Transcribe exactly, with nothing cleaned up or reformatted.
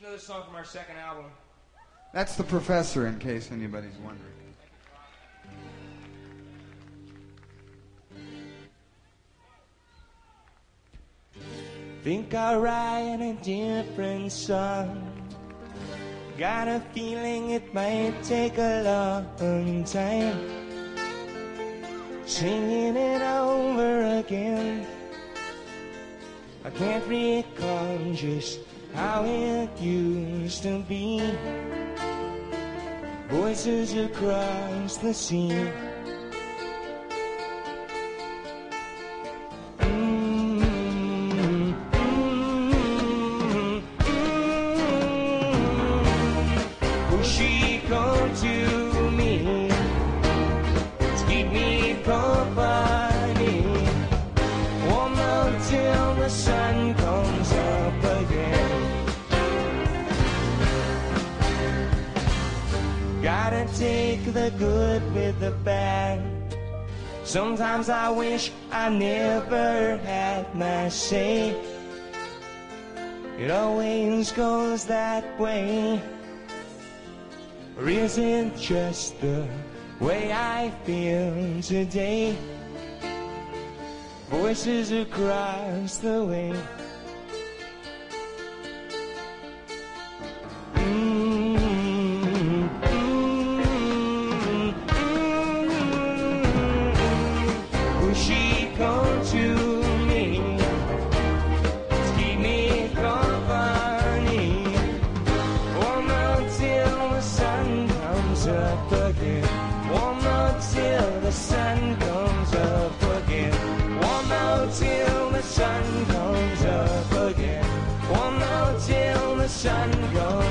Another song from our second album. That's the Professor, in case anybody's wondering. Think I'll write a different song. Got a feeling it might take a long time. Singing it over again. I can't recall just how it used to be. Voices across the sea. Take the good with the bad. Sometimes I wish I never had my say. It always goes that way. Or is it just the way I feel today? Voices across the way. Sun goes